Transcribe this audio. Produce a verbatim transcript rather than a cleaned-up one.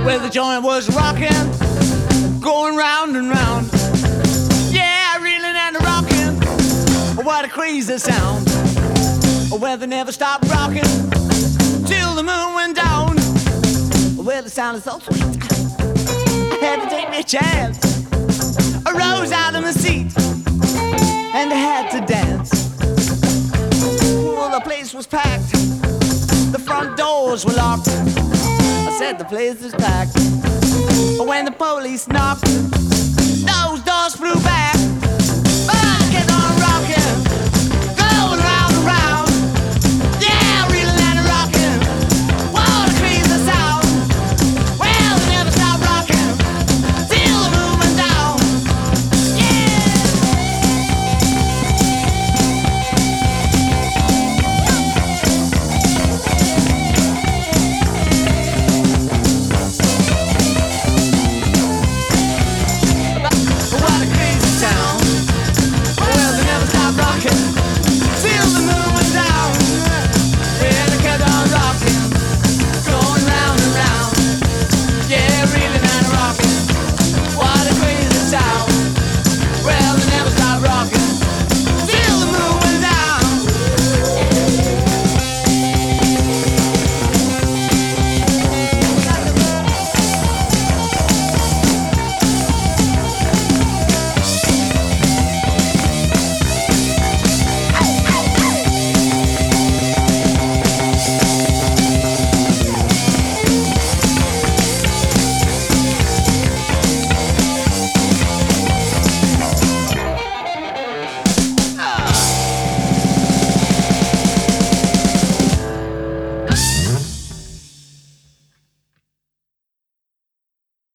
where the joint was rocking, going round and round. Yeah, reeling and rocking, what a crazy sound. Where they never stopped rocking till the moon went down. Well, the sound is so sweet, I had to take my chance. I rose out of my seat and I had to dance. Well, the place was packed, the front doors were locked. I said the place is packed. When the police knocked, those doors flew back.